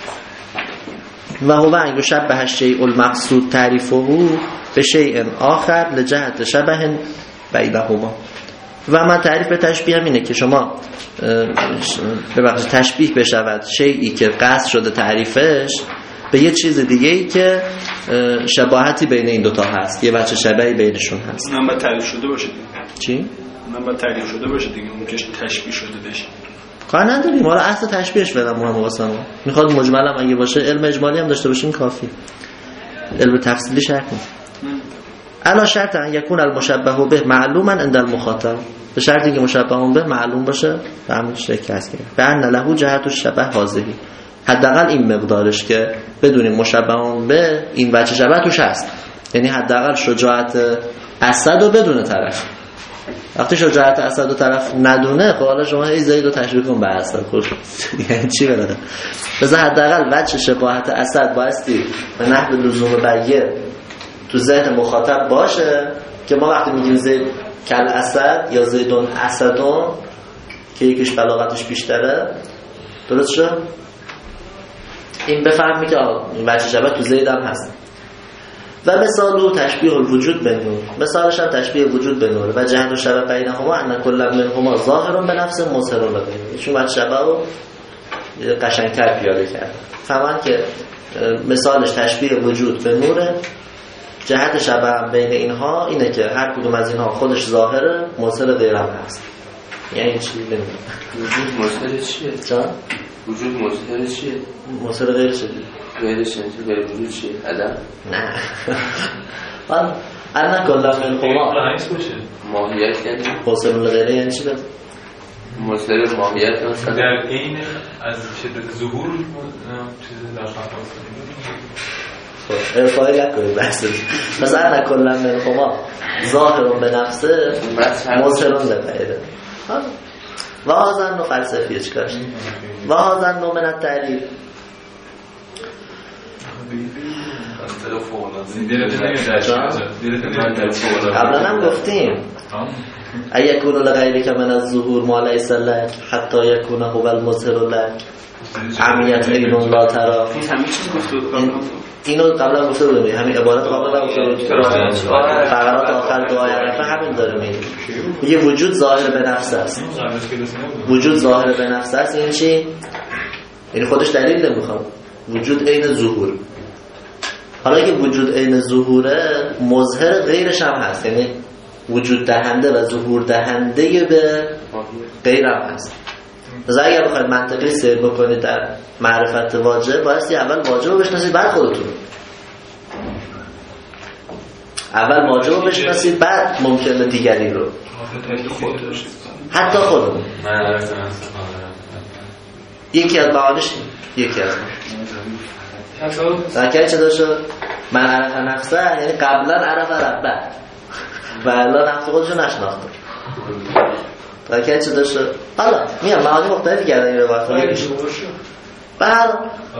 و هو ان یشبه الشیء المقصود تعریفه به شیء آخر لجهت شبه بینهما و من تعریف به تشبیه هم اینه که شما ببخشید تشبیه بشود شیئی که قصد شده تعریفش به یه چیز دیگه ای که شباهتی بین این دوتا هست یه بچه شبهی بینشون هست اونم باید تعریف شده باشه چی؟ اونم باید تعریف شده باشه دیگه اون که تشبیه شده بشه کار نداریم حالا اصل تشبیهش بدم مهم واسم میخواد مجمل هم اگه باشه علم اجمالی هم داشته باشیم کافی علم تفصیلی شرط نیست الا شرط ان یکون المشبه به معلوما عند المخاطب به شرطی که مشبه به معلوم باشه به همین شکل هست که به ان له جهت الشبه هذه حداقل این مقدارش که بدونیم مشبه به این بچه شبه توش هست یعنی حداقل شجاعت اسد رو بدونه طرف وقتی شجاعت اسد رو طرف ندونه خب حالا شما هی زید رو تشبیه کن به اسد خب یعنی چی بلده بذار حداقل بچه شباهت اسد بایستی به نحو لزوم بیه تو ذهن مخاطب باشه که ما وقتی میگیم زید کل اسد یا زیدون اسدون که یکیش بلاغتش بیشتره درست شد این بفهمی که این بچه شبه تو زید هم هست و مثالو تشبیه الوجود به نور مثالش هم تشبیه وجود به نور و جهت و شبه بینهما ان کل منهما ظاهر به نفس مظهر به غیره چون بچه شبه رو قشنگتر پیاده کرد فهمن که مثالش تشبیه وجود به نوره جهت شبه بین اینها اینه که هر کدوم از اینها خودش ظاهره مظهر غیرم هست یعنی چی نمیدونم وجود مظهر چیه؟ جان؟ وجود مظهر چیه؟ مظهر غیر چیه؟ غیر چیه؟ غیر وجود چیه؟ عدم؟ نه من انا کلا من خما ماهیت یعنی؟ مظهر غیره یعنی چی بده؟ مظهر ماهیت مثلا در این از شدت ظهور چیز در خواست خب ارفاعی نکنید بحثه مثلا نکلا من خما ظاهرون به نفسه مظهرون به غیره و هازن نو فلسفیه چکارش و هازن نو من التعریف قبلا هم گفتیم ایکون لغیرک من الظهور ما لیس لک حتی یکون هو المظهر لک عمیت اینون لا ترا اینو قبلا گفته بودیم همین عبارت قبلا گفته بودیم فقرات آخر دعای عرفه همین داره میگه یه وجود ظاهر به نفس است وجود ظاهر به نفس است این چی؟ یعنی خودش دلیل نمیخواد وجود عین ظهور حالا که وجود عین ظهوره مظهر غیرش هم هست یعنی وجود دهنده و ظهور دهنده به غیرم هست مثلا اگر بخواید منطقی سیر بکنید در معرفت واجب بایستی اول واجب رو بشناسید بعد خودتون اول واجب رو بشناسید بعد ممکنه دیگری رو حتی خودمون یکی از معانیش یکی از سرکه چه داشت من عرف نفسه یعنی قبلا عرف ربه و الان نفس خودشو نشناخته سرکه چه داشت حالا میام معانی مختلفی کردن این روایت رو میگیش بله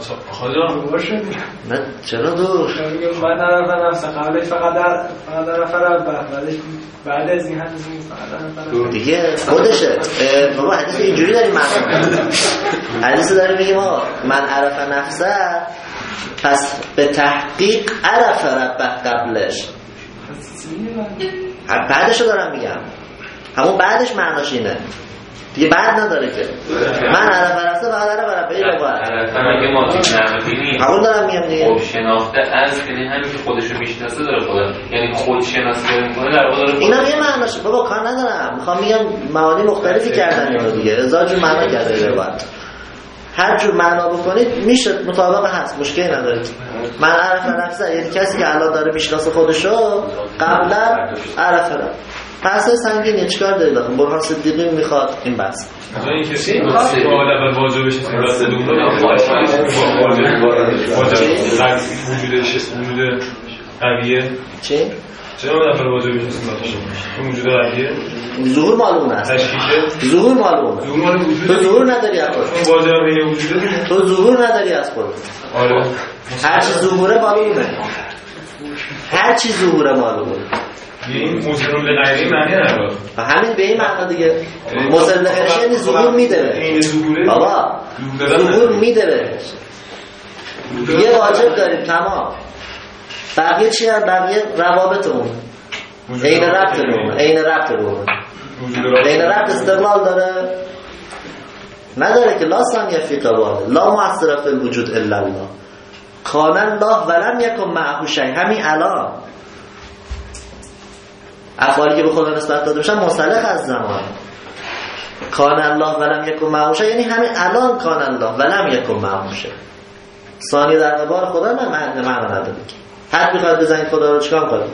نه چرا دور من عرف نفسه قبلش فقط عرف ربه بعد از این حدیث فقط دیگه خودشه بابا حدیث اینجوری داریم معنی حدیث داریم میگیم ما من عرف نفسه پس به تحقیق عرف ربه قبلش بعدشو دارم میگم، همون بعدش معناش اینه دیگه، بعد نداره که من عرف عرفته بعد عرف عرفه ای رو باید اگه ما نمیدونیم همون دارم میگم دیگه. خود شناخته از یعنی همین که خودشو میشناسه داره خدا، یعنی خود شناسی داره میکنه در واقع داره. اینا یه معناشه بابا، کار ندارم، میخوام میگم معانی مختلفی کردن اینو دیگه، هزار جور معنا کرده باید هر جور معنا بکنید میشه مطابق هست، مشکلی نداره. من عرف عرفته یعنی کسی که الان داره میشناسه خودشو قبلا عرف عرفته بحث سنگینه، چیکار دارید آخه؟ برهان صدیقی میخواد این بحث مثلا این کسی باید اول واجب بشه که راست دوم واجب وجودش وجود قویه چی؟ چرا اول واجب بشه این وجود قویه؟ ظهور معلوم است، تشکیشه ظهور معلومه، ظهور معلوم وجود تو ظهور نداری از خودت، اون واجب این وجوده تو ظهور نداری از خودت. آره هر چی ظهوره معلومه، هر چی ظهوره معلومه، این مصدر لغیری معنی نداره. همین به این معنا دیگه، مصدر لغیری یعنی ظهور میده بهش بابا، ظهور میده بهش. یه واجب داریم تمام، بقیه چی هم؟ بقیه روابطمون، عین ربطمون، عین ربطمون، عین ربط استقلال داره؟ نداره که. لا ثانیه فی قواله، لا مؤثر فی الوجود الا الله، کان الله ولم یکن معه شیء. همین الان افعالی که به خدا نسبت داده میشن منسلخ از زمان. کان الله ولم یکن معه شیء یعنی همین الان کان الله ولم یکن معه شیء. ثانی در قبال خدا نه معنا نداره. حد میخواد بزنید خدا رو چیکار کنید؟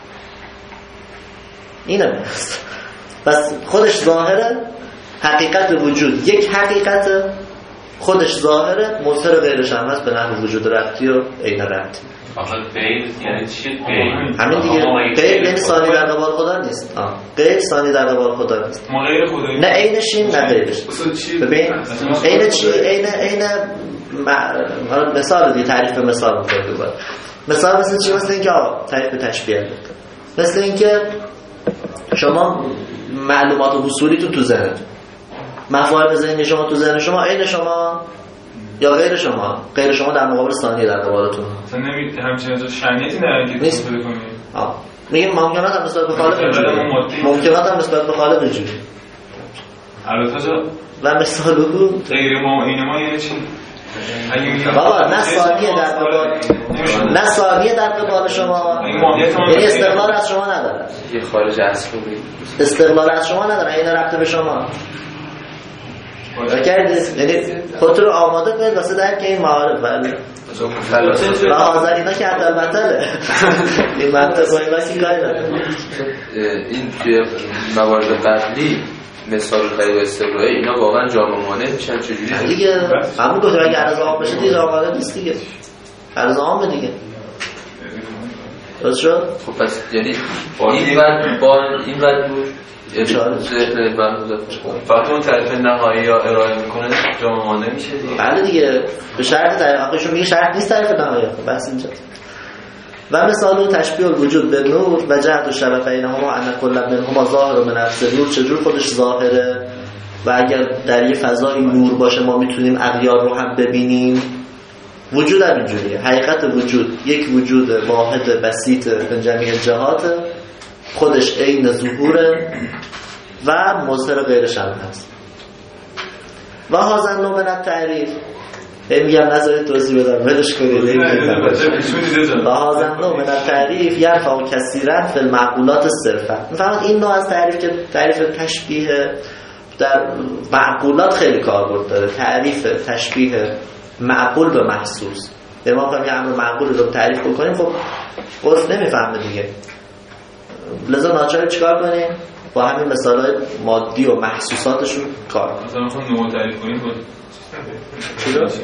اینه بس. بس خودش ظاهره، حقیقت وجود یک حقیقت خودش ظاهره، مظهر غیرش هم هست به نحو وجود ربطی و عین ربطی. آخه غیر یعنی چی غیر؟ همین دیگه، غیر یعنی ثانی در قبال خدا نیست. آه غیر ثانی در قبال خدا نیست. ما غیر خدایی نه عینشین نه غیرش. ببین عین چی؟ عین عین مثال دیگه، تعریف مثال می‌کنه دوباره. مثال مثل چی؟ مثل اینکه آقا تعریف تشبیه بده، مثل اینکه شما معلومات و حصولیتون تو ذهن، مفاهیم ذهنی شما تو ذهن شما عین شما یا غیر شما، غیر شما در مقابل ثانی در قبالتون. مثلا نمی‌گید همچین از شأنیتی نداره که نیست. بده کنید. آه میگم ممکنات هم نسبت به خالق اینجوری، ممکنات هم نسبت به خالق اینجوری. البته و مثال بگو غیر ما عین ما یعنی چی؟ بابا نه ثانیه در قبال، نه ثانیه در قبال شما، یعنی استقلال از شما نداره، یه خارج از خود استقلال از شما نداره، این ربط به شما کردید. یعنی خودتون رو آماده کنید واسه درک این معارف. ولی و حاضر اینا که حتی البتله این منطق و اینا که کاری نداره. این توی موارد قبلی مثال خیلی استقرایی اینا واقعا جامع مانع میشن چجوری دیگه؟ همون گفتم اگه عرض عام بشه دیگه جامع نیست دیگه، عرض عامه دیگه. درست شد؟ خب پس یعنی این وقت با این وقت بود ذهن من فقط اون تعریف نهایی یا ارائه میکنه جامع مانع میشه دیگه. بله دیگه، به شرط تعریف آخرشون میگه شرط نیست تعریف نهایی، بس اینجاست. و مثال تشبیه الوجود به نور و جهت و شبه بینهما ان کل منهما ظاهر من نفس نور، چجور خودش ظاهره و اگر در یه فضای نور باشه ما میتونیم اغیار رو هم ببینیم. وجود هم اینجوریه، حقیقت وجود یک وجود واحد بسیط من جمیع جهات، خودش عین ظهوره و مظهر غیرش هم هست. و هازن نوع من التعریف، این میگم نظرت توضیح بدم ولش کنید. و هازن نوع من التعریف یرفع کثیرا فی المعقولات صرفا. میفهمید این نوع از تعریف که تعریف تشبیه در معقولات خیلی کاربرد داره، تعریف تشبیه معقول به محسوس. به ما فهمی امر معقول رو تعریف بکنیم خب عرف نمیفهمه دیگه، لذا ناچار چیکار کنیم؟ با همین مثالای مادی و محسوساتشون کار کنیم. مثلا میخوام نوع تعریف کنیم بود چی رو؟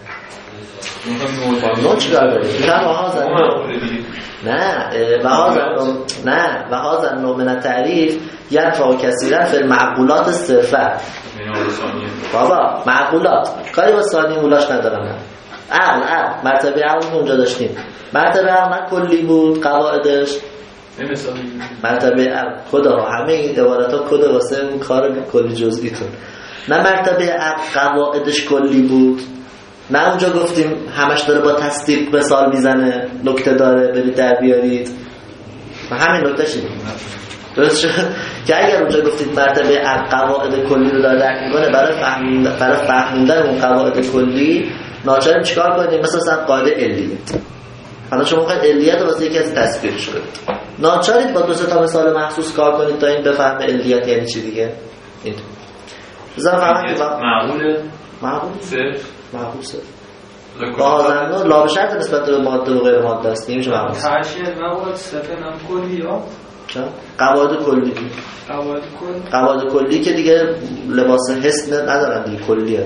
نوع چیکار داریم؟ نه وهازن نه وهازن نه وهازن نوع من تعریف یرفع کثیرا فی المعقولات صرفا. بابا معقولات کاری با ثانی مولاش ندارم. عقل عقل مرتبه عقل اونجا داشتیم، مرتبه عقل نه کلی بود قواعدش، مرتبه عقل خدا همه این عبارت ها کده واسه اون کار کلی جزئیتون. نه مرتبه عقل قواعدش کلی بود، نه اونجا گفتیم همش داره با تصدیق مثال میزنه نکته داره برید در بیارید. و همین نکته شده درست شد که اگر اونجا گفتید مرتبه قواعد کلی رو داره درک میکنه برای فهمیدن برای فهمیدن اون قواعد کلی ناچاریم چیکار کنیم؟ مثلا قاعده علیت. حالا شما میخواید علیت رو واسه یکی از تصویرش کنید، ناچارید با دو سه تا مثال مخصوص کار کنید تا این بفهمه علیت یعنی چی دیگه. این بزن فهمید معقوله معقول صرف معقول صرف بازنده لا به شرط نسبت به ماده و غیر ماده است. نمیشه معقول تاشیه معقول صرف نام کلی ها قواعد کلی قواعد کلی قواعد کلی که دیگه لباس حس ندارن دیگه، کلیه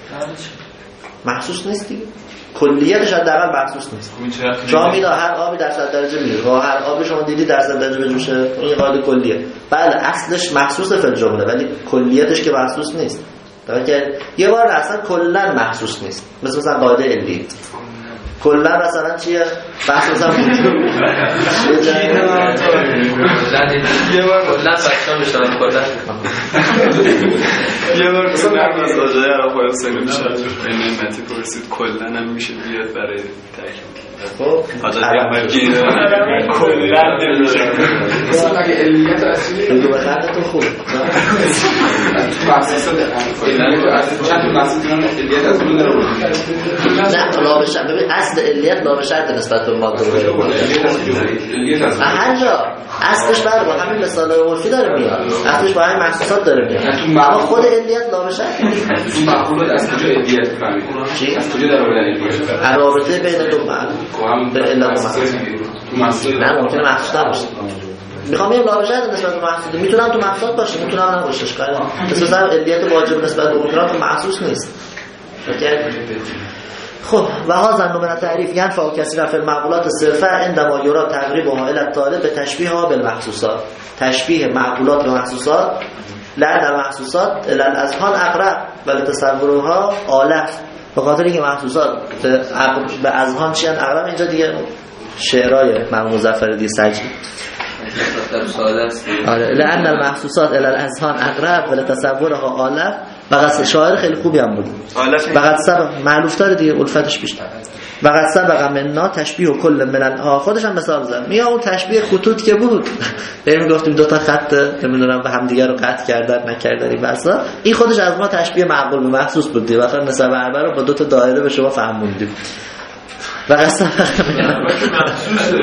محسوس نیست دیگه، کلیتش حداقل محسوس نیست. شما میدونید هر آبی در صد درجه میره و هر آبی شما دیدی در صد درجه بجوشه، این قاعده کلیه. بله اصلش محسوسه فی الجمله ولی کلیتش که محسوس نیست. در که یه بار اصلا کلا محسوس نیست، مثل مثلا قاعده علی کلا مثلا چیه بحث مثلا یه بار کلا بچه‌ها میشن کلا یه بار مثلا از آجای عرب های حسینی میشه این نعمتی پرسید کلا هم میشه بیاد برای تحکیم خب آجای عرب گیره کلا نمیشه مثلا اگه علیت اصلی بگو بخنده تو خوب مخصوص چند مخصوص علیت از اون داره نه لا بشه ببین اصل علیت لا به شرط نسبت به ماده و غیر ماده هر جا اصلش بر با همین مثال عرفی داره میاد، اصلش با همین محسوسات داره میاد، اما خود علیت لا به شرط تو معقولات از کجا علیت فهمید؟ چی؟ از کجا در آوردن علیت؟ رابطه بین دو معنی به علت و محسوس نه ممکنه محسوس نباشه. میخوام بگم لا به شرط نسبت به محسوس میتونم تو محسوسات باشه میتونم نباشه اشکالی نداره، مثلا علیت واجب نسبت به اون تو محسوس نیست. خب و ها زن من تعریف ینفع کثیرا فی المعقولات صرفه عندما یرا تقریبها الی الطالب به تشبیهها بالمحسوسات، تشبیه معقولات به محسوسات لعن محسوسات الی الاذهان اقرب و لتصورها آلف، به خاطر اینکه محسوسات به اذهان چیان اقرب. اینجا دیگه شعرهای مرحوم مظفرالدین سجی آره لعن المحسوسات الی الاذهان اقرب و لتصورها آلف. فقط شاعر خیلی خوبی هم بود فقط سبق معلوف داره دیگه الفتش بیشتر. فقط سبق مننا تشبیه و کل من ها خودش هم مثال زد میگه اون تشبیه خطوط که بود بریم گفتیم دو تا خط نمیدونم به هم دیگه رو قطع کردن نکردن این بحثا، این خودش از ما تشبیه معقول به محسوس بود دیگه، مثلا نسبت اربعه رو با دو تا دایره به شما فهموندیم. فقط سبق محسوسه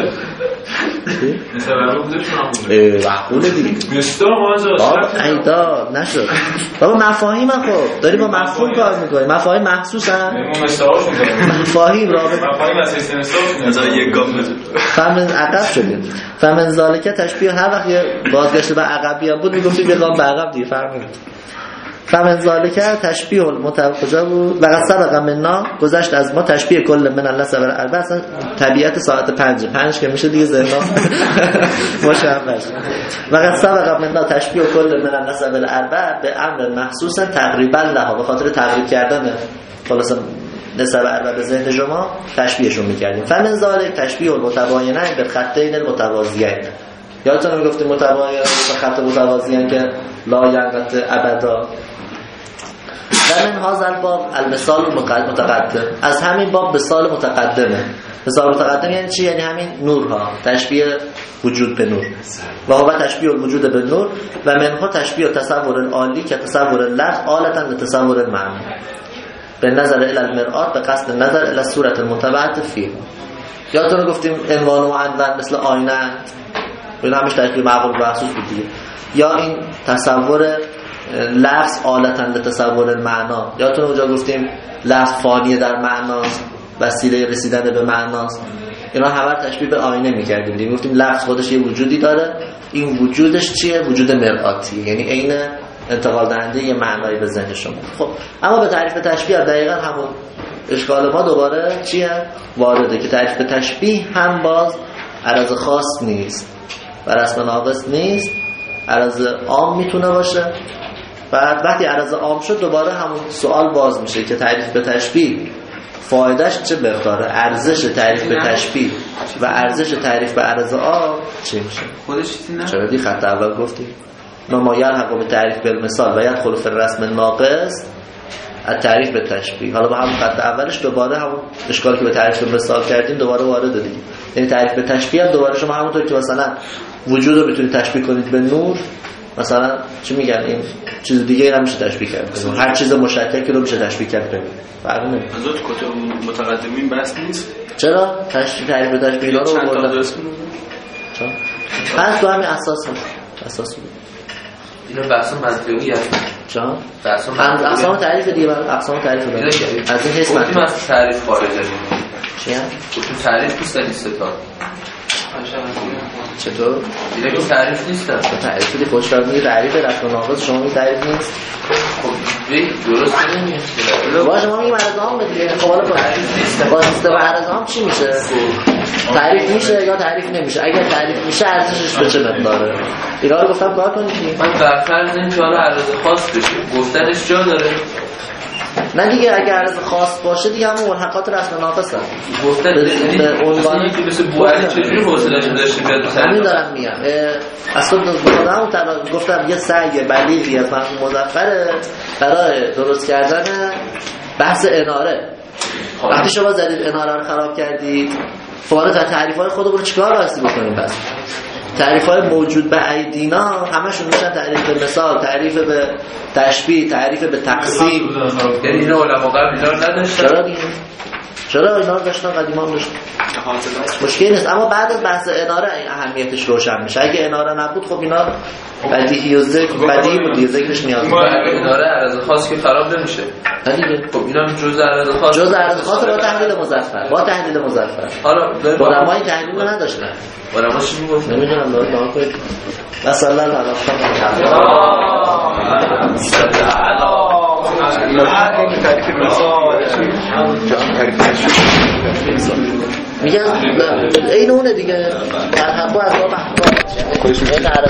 مثلا رو بودش معقوله معقوله دیگه مستر مازاد ایدا نشد بابا مفاهیم خب داری با مفهوم کار میکنی، مفاهیم محسوس هم ما مسترهاش میکنیم مفاهیم رابط مفاهیم از حیث نصاب مثلا یک گام فهمن عقب شدیم فهمن ذالکه تشبیه هر وقت یه بازگشت به عقبی هم بود میگفتیم بگام به عقب دیگه فرمود. فمن ذالکه تشبیه المتوقجه بود و قد سبق منا گذشت از ما تشبیه کل من الله سبر اربع. اصلا طبیعت ساعت پنج پنج که میشه دیگه ذهنا مشابه و قد سبق منا تشبیه کل من الله سبر اربع به امر محسوس تقریبا لها، به خاطر تقریب کردن خلاص نسب اربع به ذهن شما تشبیهشون میکردیم. فمن ذالک تشبیه المتباینین به خطین المتوازیین. یادتون میگفتیم متباین به خط متوازیین که لا ینقطع ابدا. در من هذا الباب المثال المتقدم، از همین باب مثال متقدمه. مثال متقدم یعنی چی؟ یعنی همین نورها، تشبیه وجود به نور و هو تشبیه الوجود به نور و منها تشبیه تصور العالی که تصور اللفظ آلتا لتصور المعنی به نظر الی المرآت به قصد نظر الی صورت المتبعت فیه. یادتون گفتیم عنوان و عنوان مثل آینه این همش تحقیق معقول و محسوس بود دیگه. یا این تصور لفظ آلتا لتصور المعنا، یادتون اونجا گفتیم لفظ فانیه در معناست، وسیله رسیدن به معناست. اینا همه تشبیه به آینه می‌کردیم دیگه. گفتیم لفظ خودش یه وجودی داره، این وجودش چیه؟ وجود مرآتی، یعنی عین انتقال دهنده یه معنایی به ذهن شما. خب اما به تعریف تشبیه دقیقاً همون اشکال ما دوباره چیه؟ وارده که تعریف تشبیه هم باز عرض خاص نیست و رسم ناقص نیست، عرض عام میتونه باشه. بعد وقتی عرض عام شد دوباره همون سوال باز میشه که تعریف به تشبیه فایدهش چه مقداره، ارزش تعریف به تشبیه و ارزش تعریف به عرض عام چی میشه. خودش چیزی نه چرا دی خط اول گفتی نمایان حق به تعریف به مثال و یدخل فی الرسم ناقص تعریف به تشبیه. حالا با همون خط اولش دوباره همون اشکالی که به تعریف به مثال کردیم دوباره وارد دیگه، یعنی تعریف به تشبیه دوباره شما همونطور که مثلا وجود رو میتونید تشبیه کنید به نور، مثلا چی میگن این چیز دیگه هم میشه تشبیه کرد، هر چیز مشترکی رو میشه تشبیه کرد به فرق نمیکنه. از اون کتب متقدمین بس نیست. چرا تشبیه تعریف و تشبیه رو بردن؟ چرا؟ بس تو همین اساس هم اساس بود. اینا بحث منطقی هست. چرا؟ بحث منطقی. اقسام تعریف دیگه برای اقسام تعریف داریم. از این حس منطقی. از تعریف خارج داریم. چی هم؟ تو تعریف نیست نیست تا. چطور؟ دیگه که تعریف نیستن. تعریف دی خودش داره میگه تعریف رفع و ناقص، شما میگه تعریف نیست. خب درست نمیشه. باشه ما میگیم ارزام دیگه. خب حالا با سیستم ارزام چی میشه؟ تعریف میشه یا تعریف نمیشه؟ اگر تعریف میشه ارزشش به چه مقداره؟ اینا رو گفتم کار کنید. من در فرض اینکه حالا ارز خاص بشه گفتنش جا داره. نه دیگه اگر ارز خاص باشه دیگه همون ملحقات رسم ناقص هم گفتن به عنوان که مثل بوعلی چجوری حوصله‌اش داشته بیاد همین دارم میگم. اصلا خودم گفتم یه سعی بلیغی از مفهوم مظفر برای درست کردن بحث اناره. وقتی شما زدید اناره رو خراب کردید، فارغ از تعریف‌های خودمون رو چیکار واسه بکنیم؟ بس تعریف‌های موجود به ایدینا همشون میشن تعریف به مثال، تعریف به تشبیه، تعریف به تقسیم. یعنی اینا علما قبل اینا رو نداشتن. چرا دیگه؟ چرا اینا رو داشتن؟ قدیما هم داشتن. مشکل نیست، اما بعد از بحث اناره این اهمیتش روشن میشه. اگه اناره نبود خب اینا بدیهی و ذکر بدیهی بود، ذکرش نیاز نیست. اناره عرض خاص که خراب نمیشه. دیگه خب اینا جزء عرض خاص جزء عرض خاص با تحلیل مظفر با تحلیل مظفر حالا علمای تحلیل رو نداشتن. علما چی میگفتن؟ نمیدونم داره دعا کنید. مثلا الله میگم این اونه دیگه در حقا از باب احکام